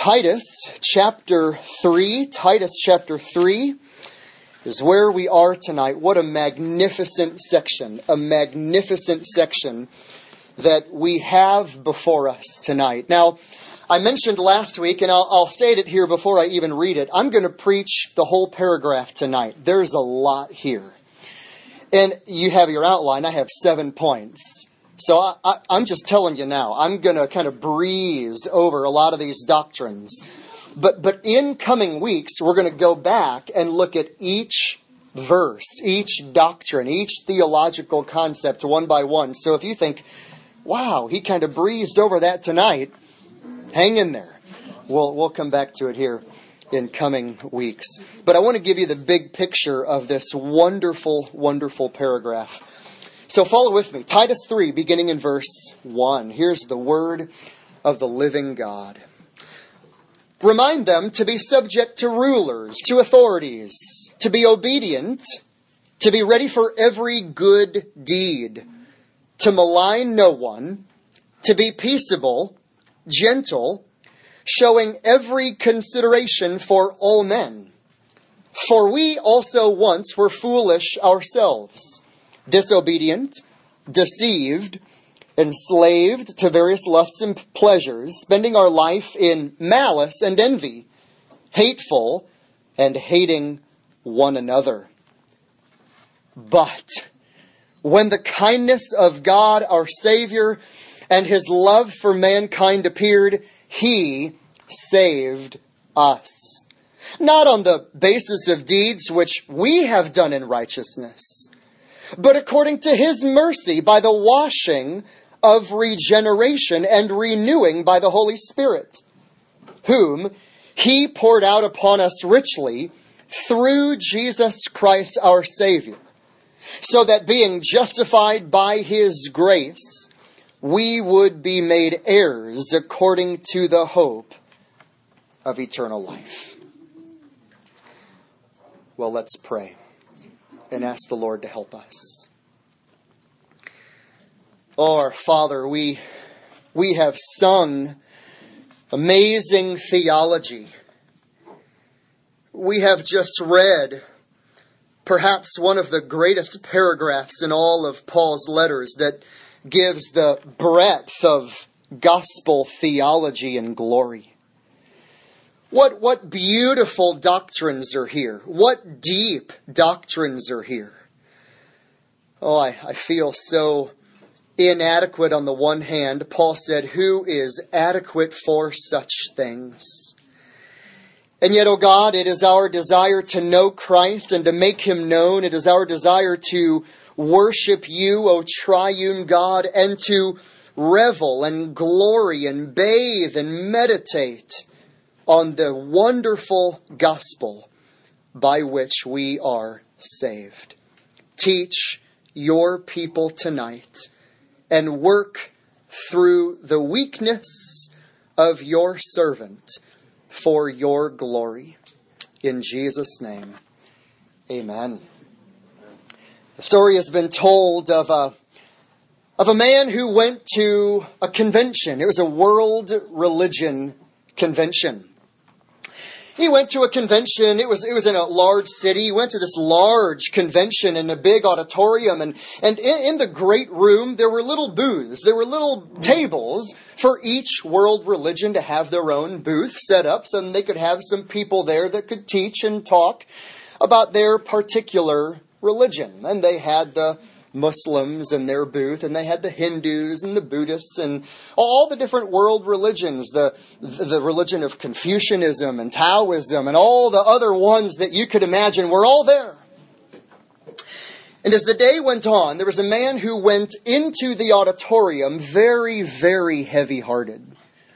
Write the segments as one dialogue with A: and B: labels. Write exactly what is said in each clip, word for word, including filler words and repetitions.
A: Titus chapter three. Titus chapter three is where we are tonight. What a magnificent section. A magnificent section that we have before us tonight. Now, I mentioned last week, and I'll, I'll state it here before I even read it, I'm going to preach the whole paragraph tonight. There's a lot here. And you have your outline. I have seven points. So I, I, I'm just telling you now, I'm going to kind of breeze over a lot of these doctrines. But, but in coming weeks, we're going to go back and look at each verse, each doctrine, each theological concept one by one. So if you think, wow, he kind of breezed over that tonight, hang in there. We'll, we'll come back to it here in coming weeks. But I want to give you the big picture of this wonderful, wonderful paragraph. So follow with me. Titus three, beginning in verse one. Here's the word of the living God. Remind them to be subject to rulers, to authorities, to be obedient, to be ready for every good deed, to malign no one, to be peaceable, gentle, showing every consideration for all men. For we also once were foolish ourselves, disobedient, deceived, enslaved to various lusts and pleasures, spending our life in malice and envy, hateful and hating one another. But when the kindness of God our Savior and His love for mankind appeared, He saved us. Not on the basis of deeds which we have done in righteousness, but according to His mercy by the washing of regeneration and renewing by the Holy Spirit, whom He poured out upon us richly through Jesus Christ our Savior, so that being justified by His grace, we would be made heirs according to the hope of eternal life. Well, let's pray and ask the Lord to help us. Oh, our Father, we, we have sung amazing theology. We have just read perhaps one of the greatest paragraphs in all of Paul's letters that gives the breadth of gospel theology and glory. What, what beautiful doctrines are here. What deep doctrines are here. Oh, I, I feel so inadequate on the one hand. Paul said, who is adequate for such things? And yet, oh God, it is our desire to know Christ and to make Him known. It is our desire to worship You, O triune God, and to revel and glory and bathe and meditate on the wonderful gospel by which we are saved. Teach Your people tonight and work through the weakness of Your servant for Your glory. In Jesus' name, amen. The story has been told of a, of a man who went to a convention. It was a world religion convention. He went to a convention. It was, it was in a large city. He went to this large convention in a big auditorium. And, and in, in the great room, there were little booths. There were little tables for each world religion to have their own booth set up so they could have some people there that could teach and talk about their particular religion. And they had the Muslims in their booth, and they had the Hindus and the Buddhists and all the different world religions, the, the religion of Confucianism and Taoism and all the other ones that you could imagine were all there. And as the day went on, there was a man who went into the auditorium very, very heavy-hearted.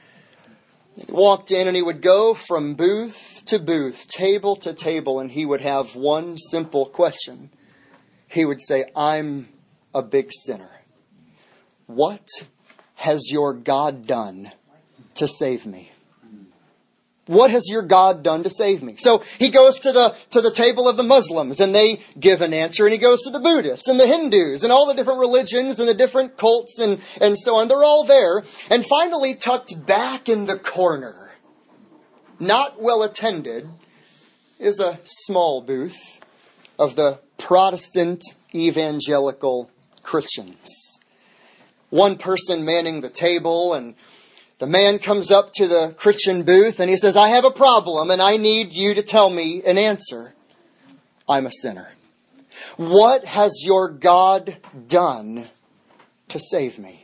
A: He walked in and he would go from booth to booth, table to table, and he would have one simple question. He would say, I'm a big sinner. What has your God done to save me? What has your God done to save me? So he goes to the to the table of the Muslims and they give an answer. And he goes to the Buddhists and the Hindus and all the different religions and the different cults and, and so on. They're all there. And finally tucked back in the corner not well attended, is a small booth of the Protestant evangelical Christians. One person manning the table, and the man comes up to the Christian booth and he says, I have a problem and I need you to tell me an answer. I'm a sinner. What has your God done to save me?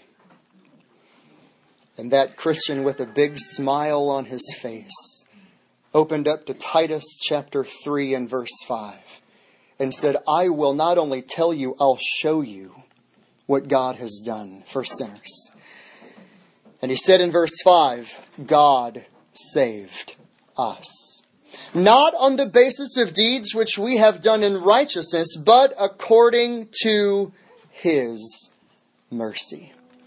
A: And that Christian, with a big smile on his face, opened up to Titus chapter three and verse five and said, I will not only tell you, I'll show you what God has done for sinners. And he said in verse five, God saved us. Not on the basis of deeds which we have done in righteousness, but according to His mercy.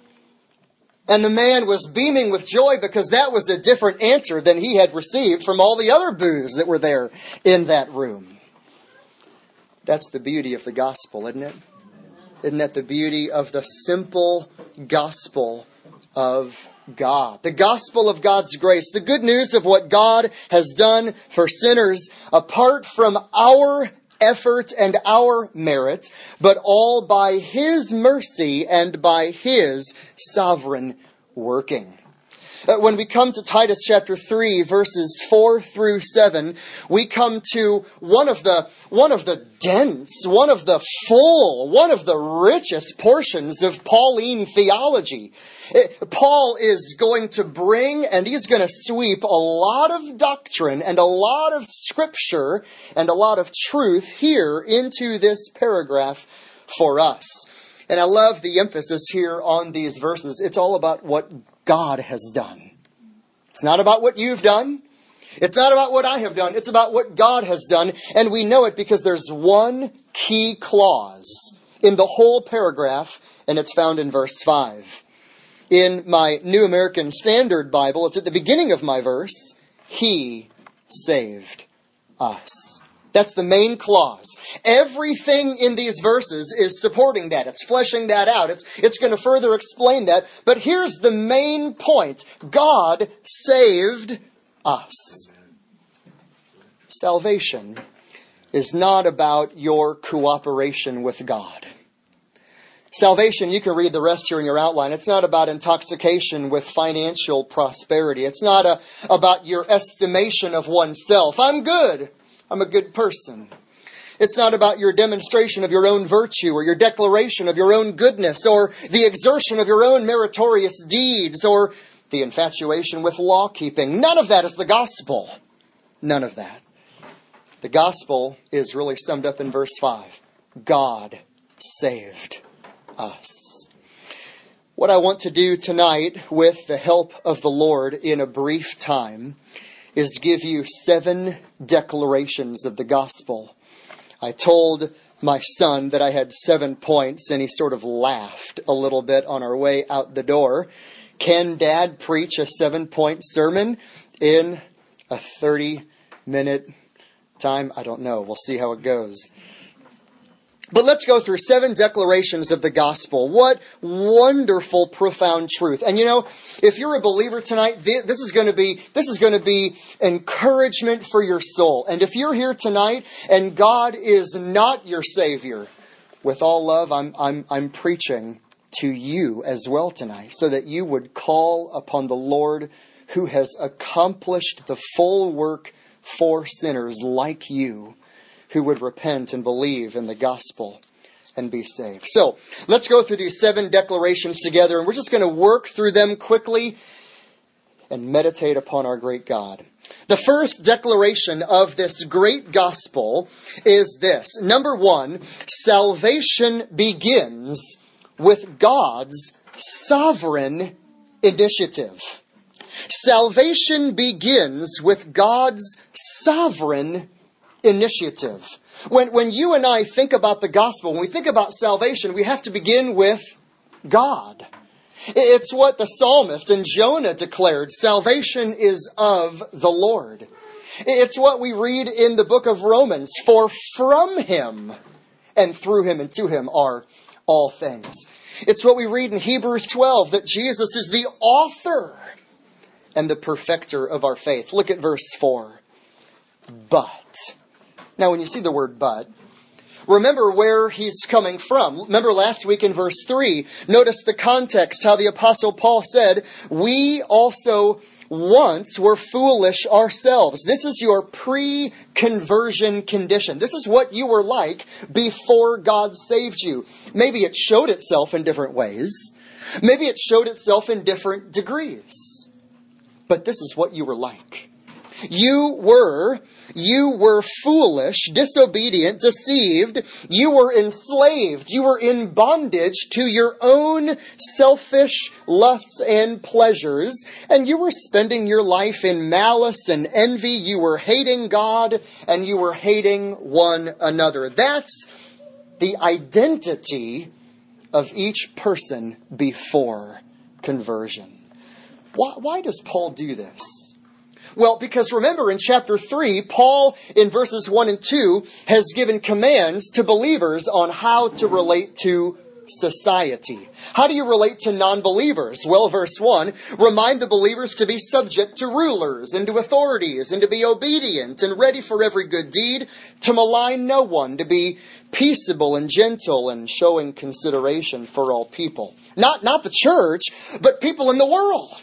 A: And the man was beaming with joy because that was a different answer than he had received from all the other booths that were there in that room. That's the beauty of the gospel, isn't it? Isn't that the beauty of the simple gospel of God? The gospel of God's grace. The good news of what God has done for sinners apart from our effort and our merit, but all by His mercy and by His sovereign working. When we come to Titus chapter three, verses four through seven, we come to one of the one of the dense, one of the full, one of the richest portions of Pauline theology. Paul is going to bring, and he's going to sweep a lot of doctrine and a lot of scripture and a lot of truth here into this paragraph for us. And I love the emphasis here on these verses. It's all about what God has done. It's not about what you've done. It's not about what I have done. It's about what God has done. And we know it because there's one key clause in the whole paragraph, and it's found in verse five. In my New American Standard Bible, it's at the beginning of my verse, He saved us. That's the main clause. Everything in these verses is supporting that. It's fleshing that out. It's, it's going to further explain that. But here's the main point. God saved us. Salvation is not about your cooperation with God. Salvation, you can read the rest here in your outline. It's not about intoxication with financial prosperity. It's not a, about your estimation of oneself. I'm good. I'm a good person. It's not about your demonstration of your own virtue or your declaration of your own goodness or the exertion of your own meritorious deeds or the infatuation with law keeping. None of that is the gospel. None of that. The gospel is really summed up in verse five. God saved us. What I want to do tonight with the help of the Lord in a brief time is give you seven declarations of the gospel. I told my son that I had seven points, and he sort of laughed a little bit on our way out the door. Can Dad preach a seven-point sermon in a thirty-minute time? I don't know. We'll see how it goes. But let's go through seven declarations of the gospel. What wonderful, profound truth. And you know, if you're a believer tonight, this is going to be, this is going to be encouragement for your soul. And if you're here tonight and God is not your Savior, with all love, I'm, I'm, I'm preaching to you as well tonight, so that you would call upon the Lord who has accomplished the full work for sinners like you, who would repent and believe in the gospel and be saved. So, let's go through these seven declarations together, and we're just going to work through them quickly and meditate upon our great God. The first declaration of this great gospel is this. Number one, salvation begins with God's sovereign initiative. Salvation begins with God's sovereign initiative. When, when you and I think about the gospel, when we think about salvation, we have to begin with God. It's what the psalmist and Jonah declared. Salvation is of the Lord. It's what we read in the book of Romans. For from Him and through Him and to Him are all things. It's what we read in Hebrews twelve, that Jesus is the author and the perfecter of our faith. Look at verse four. But. Now when you see the word but, remember where he's coming from. Remember last week in verse three, notice the context, how the Apostle Paul said, we also once were foolish ourselves. This is your pre-conversion condition. This is what you were like before God saved you. Maybe it showed itself in different ways. Maybe it showed itself in different degrees. But this is what you were like. You were, you were foolish, disobedient, deceived. You were enslaved. You were in bondage to your own selfish lusts and pleasures. And you were spending your life in malice and envy. You were hating God and you were hating one another. That's the identity of each person before conversion. Why, why does Paul do this? Well, because remember in chapter three, Paul in verses one and two has given commands to believers on how to relate to society. How do you relate to non-believers? Well, verse one, remind the believers to be subject to rulers and to authorities and to be obedient and ready for every good deed, to malign no one, to be peaceable and gentle and showing consideration for all people. Not, not the church, but people in the world.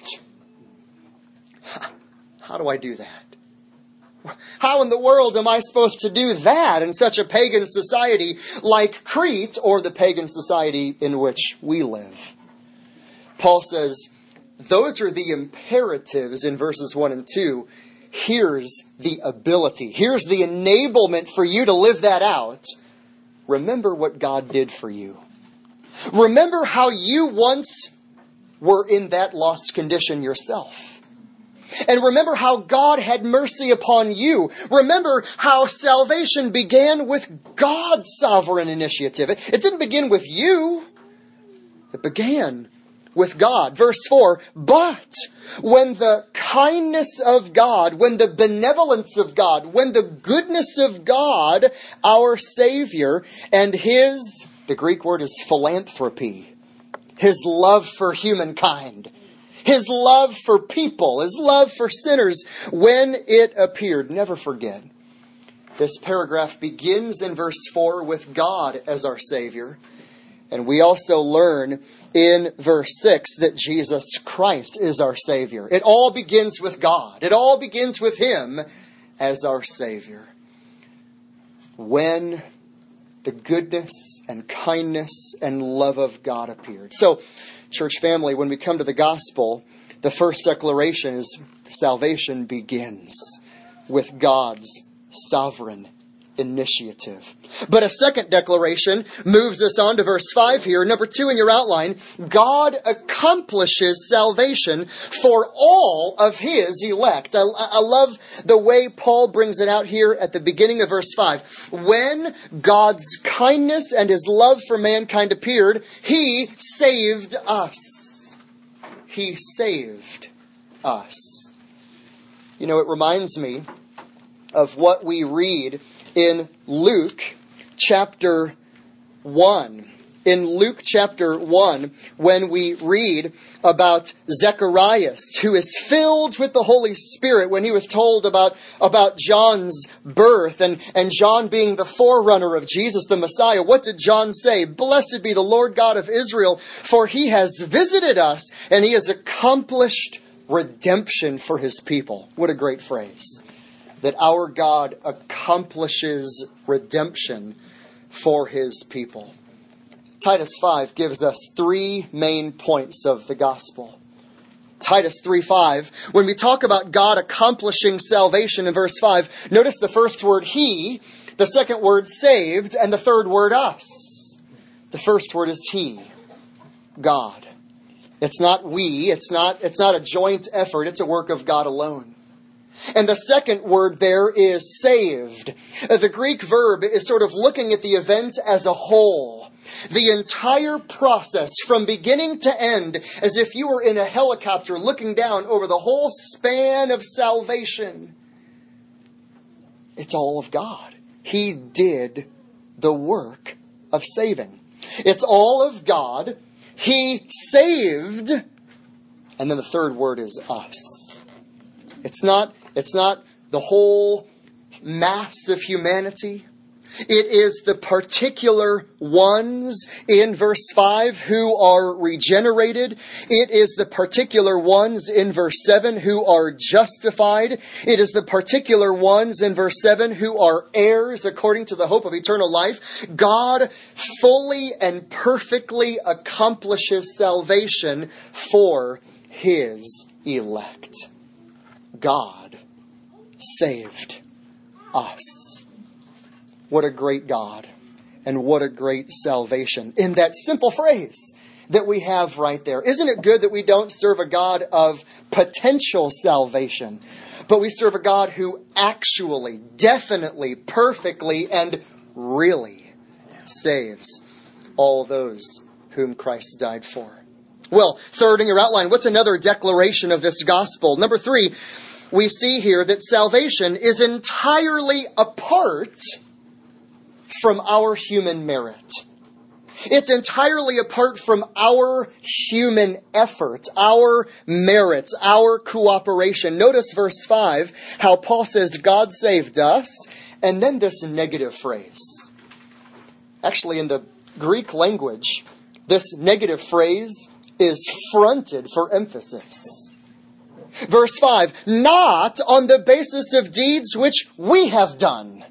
A: How do I do that? How in the world am I supposed to do that in such a pagan society like Crete or the pagan society in which we live? Paul says, those are the imperatives in verses one and two. Here's the ability. Here's the enablement for you to live that out. Remember what God did for you. Remember how you once were in that lost condition yourself. And remember how God had mercy upon you. Remember how salvation began with God's sovereign initiative. It, it didn't begin with you. It began with God. Verse four, but when the kindness of God, when the benevolence of God, when the goodness of God, our Savior, and His, the Greek word is philanthropy, His love for humankind, His love for people, His love for sinners, when it appeared. Never forget, this paragraph begins in verse four with God as our Savior. And we also learn in verse six that Jesus Christ is our Savior. It all begins with God. It all begins with Him as our Savior. When the goodness and kindness and love of God appeared. So, church family, when we come to the gospel, the first declaration is salvation begins with God's sovereign initiative. But a second declaration moves us on to verse five here. Number two in your outline, God accomplishes salvation for all of His elect. I, I love the way Paul brings it out here at the beginning of verse five. When God's kindness and His love for mankind appeared, He saved us. He saved us. You know, it reminds me of what we read in Luke chapter one. In Luke chapter one, when we read about Zacharias, who is filled with the Holy Spirit, when he was told about, about John's birth and, and John being the forerunner of Jesus the Messiah, what did John say? Blessed be the Lord God of Israel, for He has visited us and He has accomplished redemption for His people. What a great phrase. That our God accomplishes redemption for His people. Titus five gives us three main points of the gospel. Titus three five, when we talk about God accomplishing salvation in verse five, notice the first word He, the second word saved, and the third word us. The first word is He, God. It's not we, it's not, it's not a joint effort, it's a work of God alone. And the second word there is saved. The Greek verb is sort of looking at the event as a whole. The entire process from beginning to end, as if you were in a helicopter looking down over the whole span of salvation. It's all of God. He did the work of saving. It's all of God. He saved. And then the third word is us. It's not, it's not the whole mass of humanity. It is the particular ones in verse five who are regenerated. It is the particular ones in verse seven who are justified. It is the particular ones in verse seven who are heirs according to the hope of eternal life. God fully and perfectly accomplishes salvation for His elect. God saved us. What a great God, and what a great salvation in that simple phrase that we have right there. Isn't it good that we don't serve a God of potential salvation, but we serve a God who actually, definitely, perfectly, and really saves all those whom Christ died for? Well, third in your outline, what's another declaration of this gospel? Number three, we see here that salvation is entirely apart from our human merit. It's entirely apart from our human effort, our merits, our cooperation. Notice verse five, how Paul says God saved us, and then this negative phrase. Actually, in the Greek language, this negative phrase is fronted for emphasis. Verse five, not on the basis of deeds which we have done.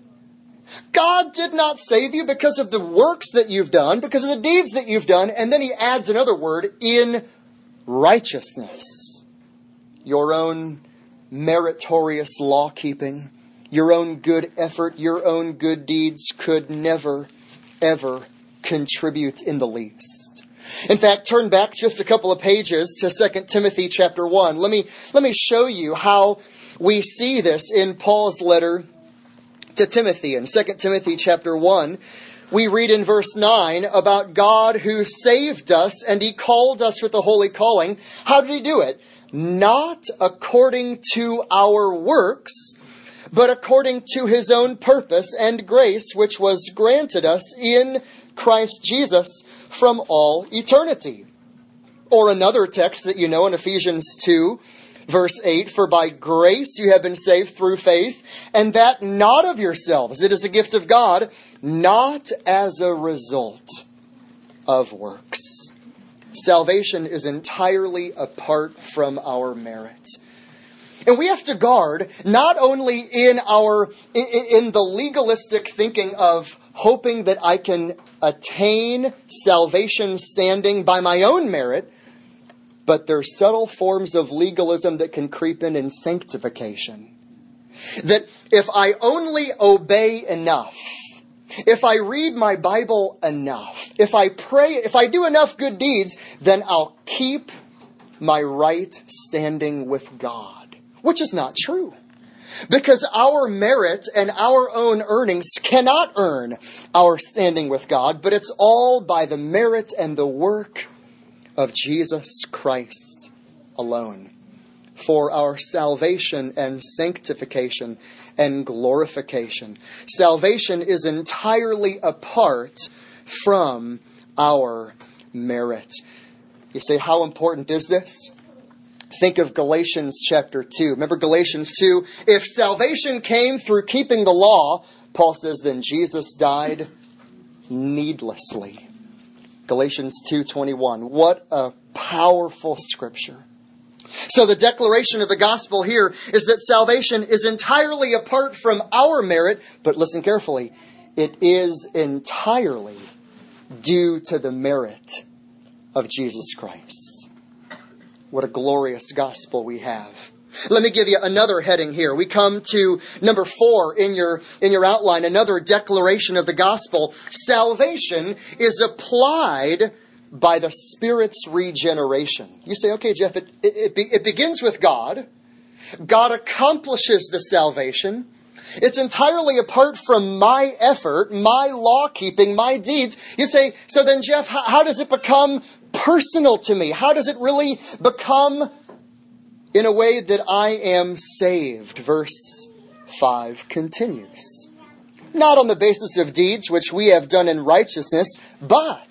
A: God did not save you because of the works that you've done, because of the deeds that you've done. And then he adds another word, in righteousness. Your own meritorious law-keeping, your own good effort, your own good deeds could never, ever contribute in the least. In fact, turn back just a couple of pages to Second Timothy chapter one. Let me, let me show you how we see this in Paul's letter to Timothy. In Second Timothy chapter one, we read in verse nine about God who saved us and He called us with a holy calling. How did He do it? Not according to our works, but according to His own purpose and grace, which was granted us in Christ Jesus from all eternity. Or another text that you know in Ephesians two, verse eight, for by grace you have been saved through faith, and that not of yourselves. It is a gift of God, not as a result of works. Salvation is entirely apart from our merit. And we have to guard not only in our in, in the legalistic thinking of hoping that I can attain salvation standing by my own merit, but there's subtle forms of legalism that can creep in in sanctification. That if I only obey enough, if I read my Bible enough, if I pray, if I do enough good deeds, then I'll keep my right standing with God. Which is not true. Because our merit and our own earnings cannot earn our standing with God, but it's all by the merit and the work of Jesus Christ alone. For our salvation and sanctification and glorification. Salvation is entirely apart from our merit. You say, how important is this? Think of Galatians chapter two. Remember Galatians two? If salvation came through keeping the law, Paul says, then Jesus died needlessly. Galatians two twenty-one. What a powerful scripture. So the declaration of the gospel here is that salvation is entirely apart from our merit, but listen carefully, it is entirely due to the merit of Jesus Christ. What a glorious gospel we have. Let me give you another heading here. We come to number four in your, in your outline, another declaration of the gospel. Salvation is applied by the Spirit's regeneration. You say, okay, Jeff, it, it, it, be, it begins with God. God accomplishes the salvation. It's entirely apart from my effort, my law-keeping, my deeds. You say, so then, Jeff, how, how does it become personal to me? How does it really become in a way that I am saved? Verse five continues. Not on the basis of deeds which we have done in righteousness, but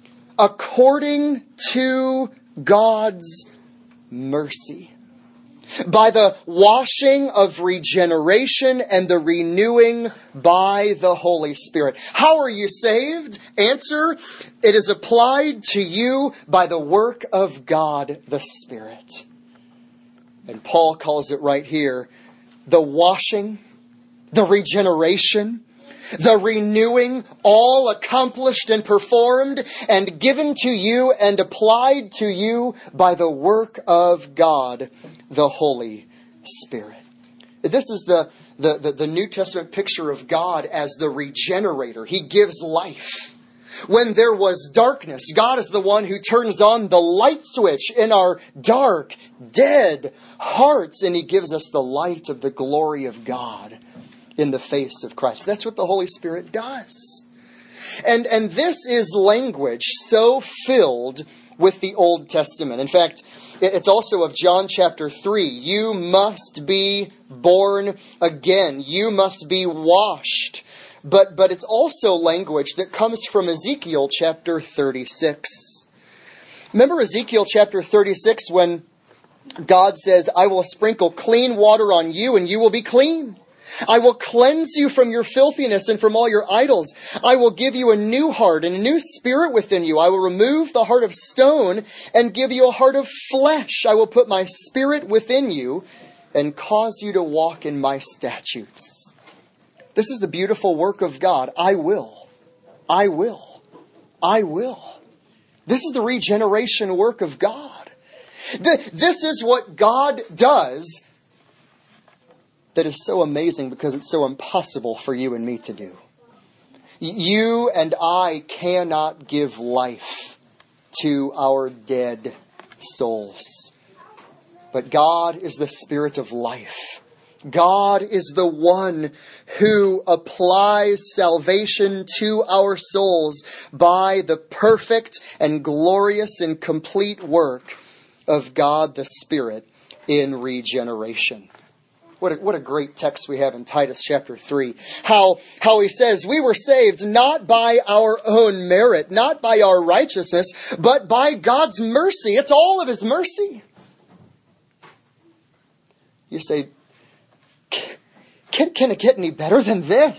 A: according to God's mercy. by the washing of regeneration and the renewing by the Holy Spirit. How are you saved? Answer, it is applied to you by the work of God the Spirit. And Paul calls it right here, the washing, the regeneration, the renewing, all accomplished and performed and given to you and applied to you by the work of God, the Holy Spirit. This is the, the, the, the New Testament picture of God as the regenerator. He gives life. When there was darkness, God is the one who turns on the light switch in our dark, dead hearts, and He gives us the light of the glory of God in the face of Christ. That's what the Holy Spirit does. And, and this is language so filled with the Old Testament. In fact, it's also of John chapter three. You must be born again. You must be washed. But, but it's also language that comes from Ezekiel chapter thirty-six. Remember Ezekiel chapter thirty-six when God says, I will sprinkle clean water on you and you will be clean. I will cleanse you from your filthiness and from all your idols. I will give you a new heart and a new spirit within you. I will remove the heart of stone and give you a heart of flesh. I will put my spirit within you and cause you to walk in my statutes. This is the beautiful work of God. I will. I will. I will. This is the regeneration work of God. This is what God does that is so amazing because it's so impossible for you and me to do. You and I cannot give life to our dead souls. But God is the Spirit of life. God is the one who applies salvation to our souls by the perfect and glorious and complete work of God the Spirit in regeneration. What a, what a great text we have in Titus chapter three. How, how he says, we were saved not by our own merit, not by our righteousness, but by God's mercy. It's all of His mercy. You say, can, can it get any better than this?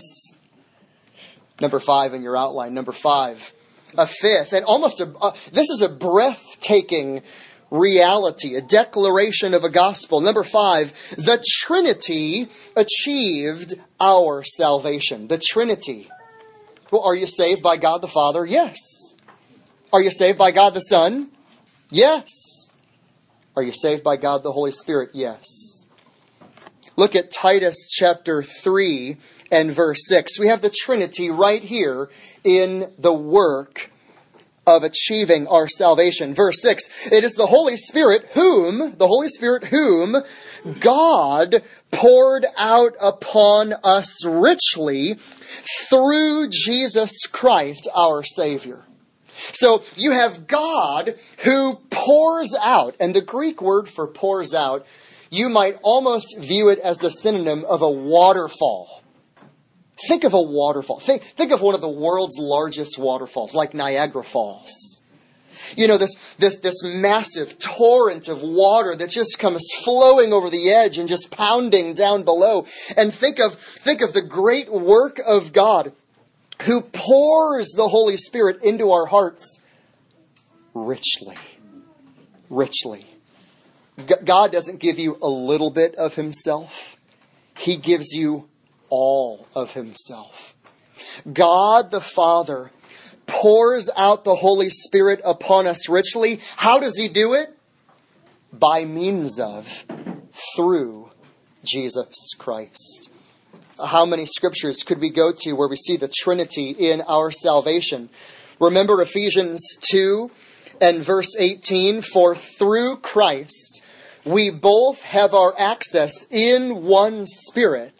A: Number five in your outline. Number five. A fifth. And almost a, uh, this is a breathtaking reality, a declaration of a gospel. Number five, the Trinity achieved our salvation. The Trinity. Well, are you saved by God the Father? Yes. Are you saved by God the Son? Yes. Are you saved by God the Holy Spirit? Yes. Look at Titus chapter three and verse six. We have the Trinity right here in the work of achieving our salvation. Verse six, it is the Holy Spirit whom, the Holy Spirit whom God poured out upon us richly through Jesus Christ our Savior. So you have God who pours out, and the Greek word for pours out, you might almost view it as the synonym of a waterfall. Think of a waterfall. Think, think of one of the world's largest waterfalls, like Niagara Falls. You know, this, this, this massive torrent of water that just comes flowing over the edge and just pounding down below. And think of, think of the great work of God who pours the Holy Spirit into our hearts richly. Richly. G- God doesn't give you a little bit of Himself. He gives you all of Himself. God the Father pours out the Holy Spirit upon us richly. How does He do it? By means of, through Jesus Christ. How many scriptures could we go to where we see the Trinity in our salvation? Remember Ephesians two and verse eighteen, for through Christ we both have our access in one Spirit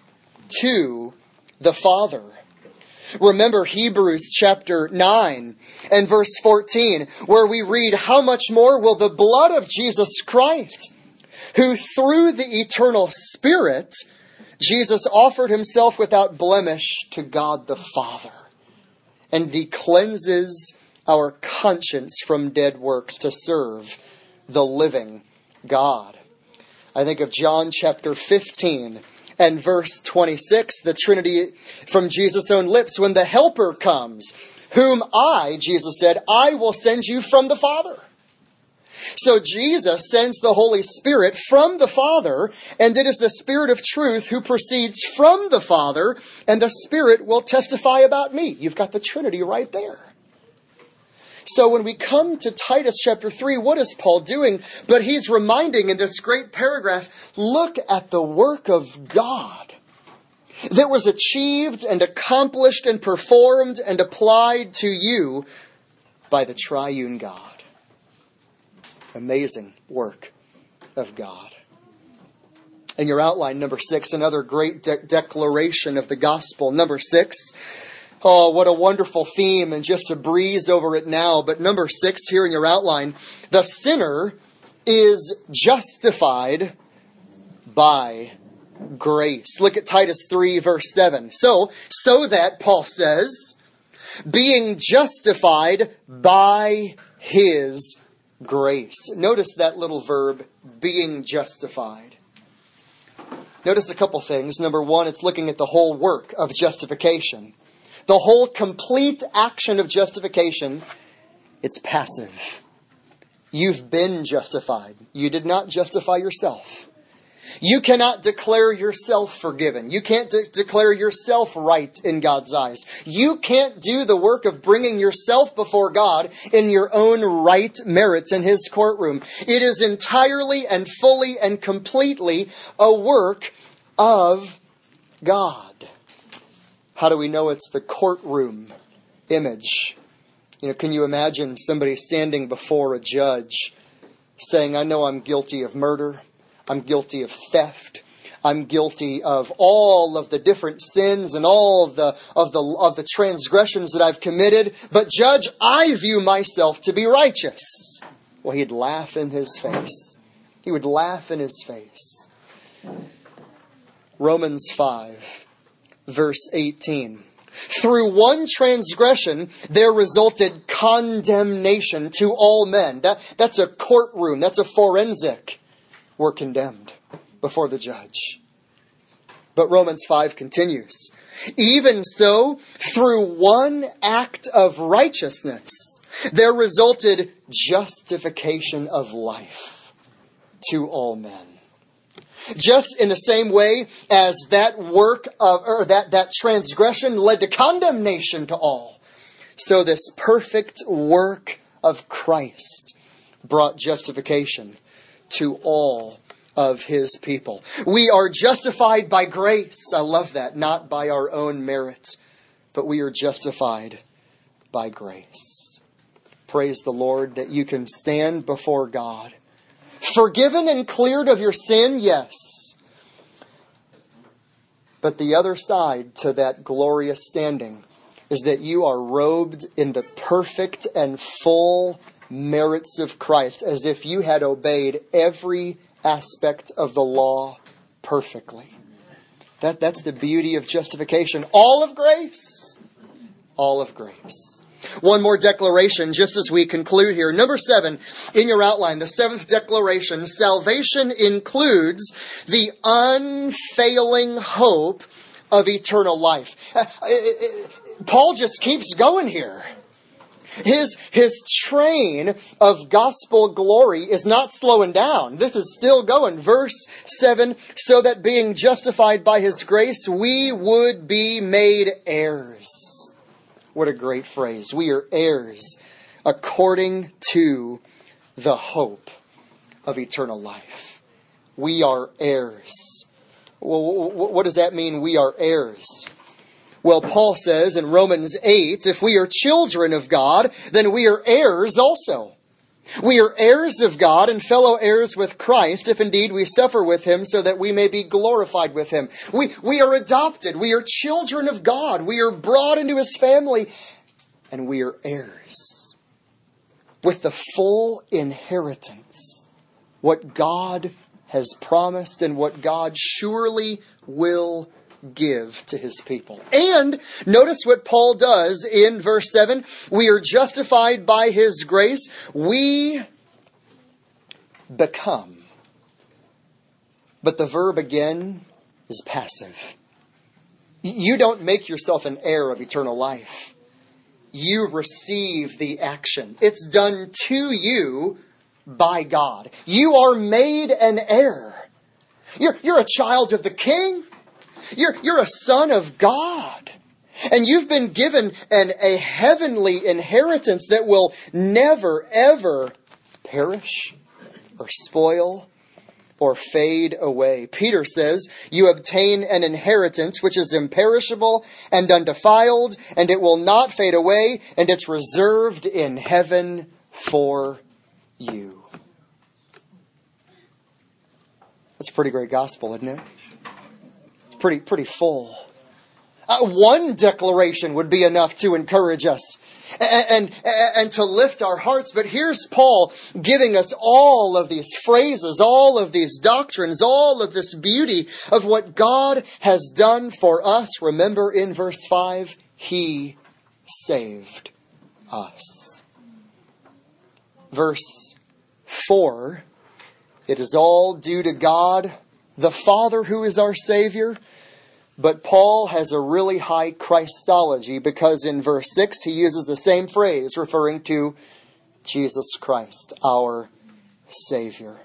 A: to the Father. Remember Hebrews chapter nine and verse fourteen, where we read, how much more will the blood of Jesus Christ, who through the eternal Spirit, Jesus offered Himself without blemish to God the Father, and He cleanses our conscience from dead works to serve the living God. I think of John chapter fifteen and verse twenty-six, the Trinity from Jesus' own lips. When the Helper comes, whom I, Jesus said, I will send you from the Father. So Jesus sends the Holy Spirit from the Father, and it is the Spirit of truth who proceeds from the Father, and the Spirit will testify about me. You've got the Trinity right there. So when we come to Titus chapter three, what is Paul doing? But he's reminding in this great paragraph, look at the work of God that was achieved and accomplished and performed and applied to you by the triune God. Amazing work of God. In your outline, number six, another great de- declaration of the gospel. Number six, oh, what a wonderful theme, and just to breeze over it now. But number six here in your outline, the sinner is justified by grace. Look at Titus three, verse seven. So, so that, Paul says, being justified by his grace. Notice that little verb, being justified. Notice a couple things. Number one, it's looking at the whole work of justification. The whole complete action of justification, it's passive. You've been justified. You did not justify yourself. You cannot declare yourself forgiven. You can't de- declare yourself right in God's eyes. You can't do the work of bringing yourself before God in your own right merits in His courtroom. It is entirely and fully and completely a work of God. How do we know it's the courtroom image? You know, can you imagine somebody standing before a judge saying, I know I'm guilty of murder. I'm guilty of theft. I'm guilty of all of the different sins and all of the of the of the transgressions that I've committed. But Judge, I view myself to be righteous. Well, he'd laugh in his face. He would laugh in his face. Romans five, verse eighteen. Through one transgression, there resulted condemnation to all men. That, that's a courtroom. That's a forensic. Were condemned before the judge. But Romans five continues. Even so, through one act of righteousness, there resulted justification of life to all men. Just in the same way as that work of, or that, that transgression led to condemnation to all, so this perfect work of Christ brought justification to all of His people. We are justified by grace. I love that. Not by our own merit, but we are justified by grace. Praise the Lord that you can stand before God. Forgiven and cleared of your sin, yes. But the other side to that glorious standing is that you are robed in the perfect and full merits of Christ, as if you had obeyed every aspect of the law perfectly. That, that's the beauty of justification. All of grace. All of grace. One more declaration just as we conclude here. Number seven, in your outline, the seventh declaration, salvation includes the unfailing hope of eternal life. Paul just keeps going here. His, his train of gospel glory is not slowing down. This is still going. Verse seven, so that being justified by His grace, we would be made heirs. What a great phrase. We are heirs according to the hope of eternal life. We are heirs. Well, what does that mean, we are heirs? Well, Paul says in Romans eight, if we are children of God, then we are heirs also. We are heirs of God and fellow heirs with Christ, if indeed we suffer with Him, so that we may be glorified with Him. We, we are adopted. We are children of God. We are brought into His family, and we are heirs with the full inheritance. What God has promised and what God surely will give to His people. And notice what Paul does in verse seven. We are justified by His grace. We become But the verb again is passive. You don't make yourself an heir of eternal life. You receive the action. It's done to you by God. You are made an heir. You're, you're a child of the King. You're, you're a son of God. And you've been given an, a heavenly inheritance that will never, ever perish or spoil or fade away. Peter says, you obtain an inheritance which is imperishable and undefiled, and it will not fade away, and it's reserved in heaven for you. That's a pretty great gospel, isn't it? It's pretty, pretty full. Uh, one declaration would be enough to encourage us and, and, and to lift our hearts. But here's Paul giving us all of these phrases, all of these doctrines, all of this beauty of what God has done for us. Remember in verse five, He saved us. Verse four, it is all due to God, the Father, who is our Savior. But Paul has a really high Christology, because in verse six he uses the same phrase referring to Jesus Christ, our Savior.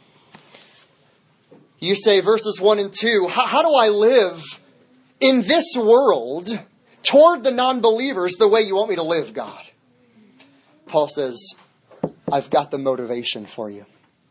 A: You say verses one and two, how, how do I live in this world toward the non-believers the way you want me to live, God? Paul says, I've got the motivation for you.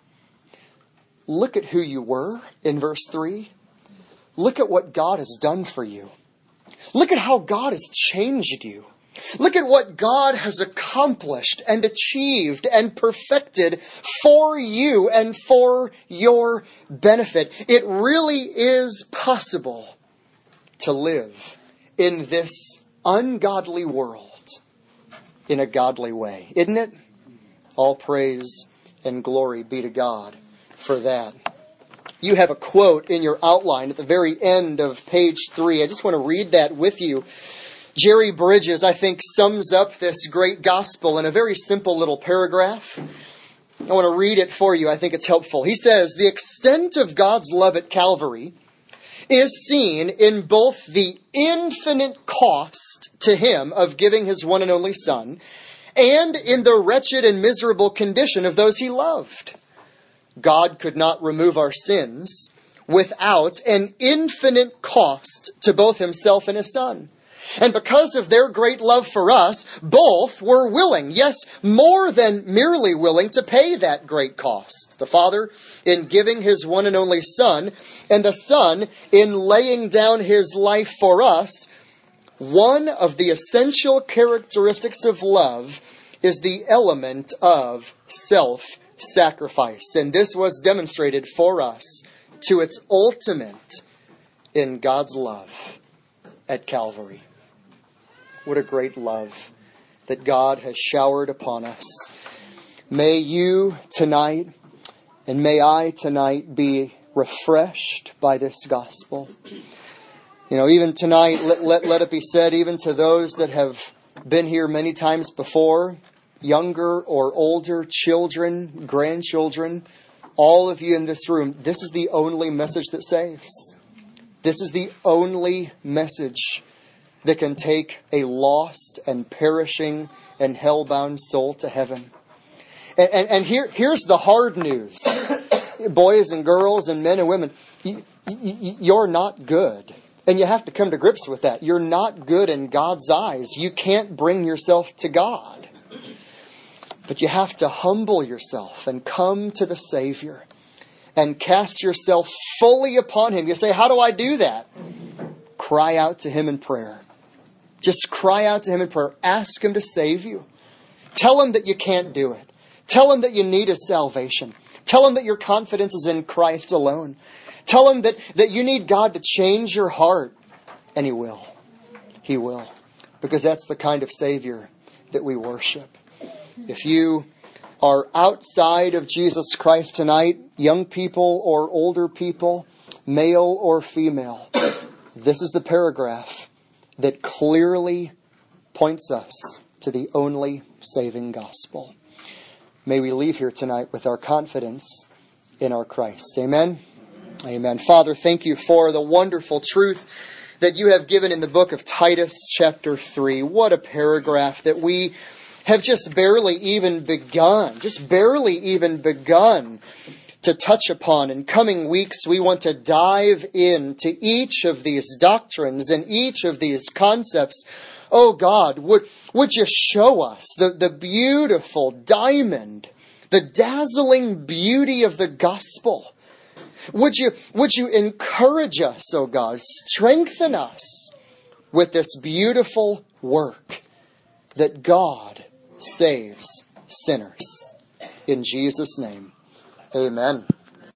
A: Look at who you were in verse three. Look at what God has done for you. Look at how God has changed you. Look at what God has accomplished and achieved and perfected for you and for your benefit. It really is possible to live in this ungodly world in a godly way, isn't it? All praise and glory be to God for that. You have a quote in your outline at the very end of page three. I just want to read that with you. Jerry Bridges, I think, sums up this great gospel in a very simple little paragraph. I want to read it for you. I think it's helpful. He says, the extent of God's love at Calvary is seen in both the infinite cost to Him of giving His one and only Son, and in the wretched and miserable condition of those He loved. God could not remove our sins without an infinite cost to both Himself and His Son. And because of their great love for us, both were willing, yes, more than merely willing, to pay that great cost. The Father in giving His one and only Son, and the Son in laying down His life for us. One of the essential characteristics of love is the element of self-sacrifice. Sacrifice. And this was demonstrated for us to its ultimate in God's love at Calvary. What a great love that God has showered upon us. May you tonight, and may I tonight, be refreshed by this gospel. You know, even tonight, let, let, let it be said, even to those that have been here many times before, younger or older, children, grandchildren, all of you in this room, this is the only message that saves. This is the only message that can take a lost and perishing and hell-bound soul to heaven. And, and, and here, here's the hard news. Boys and girls and men and women, you, you, you're not good. And you have to come to grips with that. You're not good in God's eyes. You can't bring yourself to God. But you have to humble yourself and come to the Savior and cast yourself fully upon Him. You say, how do I do that? Cry out to Him in prayer. Just cry out to Him in prayer. Ask Him to save you. Tell Him that you can't do it. Tell Him that you need His salvation. Tell Him that your confidence is in Christ alone. Tell Him that, that you need God to change your heart. And He will. He will. Because that's the kind of Savior that we worship. If you are outside of Jesus Christ tonight, young people or older people, male or female, this is the paragraph that clearly points us to the only saving gospel. May we leave here tonight with our confidence in our Christ. Amen. Amen. Father, thank you for the wonderful truth that you have given in the book of Titus chapter three. What a paragraph that we have just barely even begun, just barely even begun to touch upon. In coming weeks, we want to dive into each of these doctrines and each of these concepts. Oh God, would, would you show us the, the beautiful diamond, the dazzling beauty of the gospel? Would you, would you encourage us, oh God, strengthen us with this beautiful work that God saves sinners. In Jesus' name, amen.